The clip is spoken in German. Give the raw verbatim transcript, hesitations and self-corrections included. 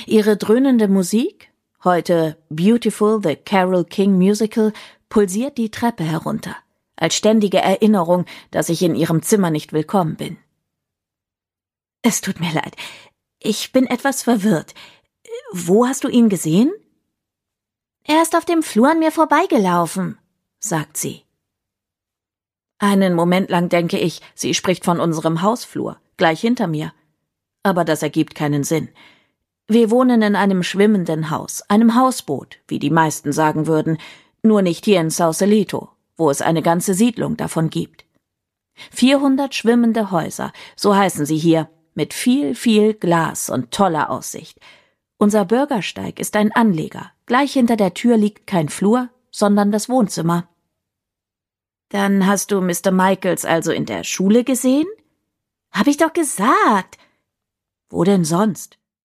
Ihre dröhnende Musik, heute Beautiful the Carole King Musical, pulsiert die Treppe herunter, als ständige Erinnerung, dass ich in ihrem Zimmer nicht willkommen bin. Es tut mir leid, ich bin etwas verwirrt. Wo hast du ihn gesehen? Er ist auf dem Flur an mir vorbeigelaufen, sagt sie. Einen Moment lang denke ich, sie spricht von unserem Hausflur, gleich hinter mir. Aber das ergibt keinen Sinn. Wir wohnen in einem schwimmenden Haus, einem Hausboot, wie die meisten sagen würden, nur nicht hier in Sausalito, wo es eine ganze Siedlung davon gibt. vierhundert schwimmende Häuser, so heißen sie hier, mit viel, viel Glas und toller Aussicht. Unser Bürgersteig ist ein Anleger. Gleich hinter der Tür liegt kein Flur, sondern das Wohnzimmer. Dann hast du Mister Michaels also in der Schule gesehen? Hab ich doch gesagt. Wo denn sonst?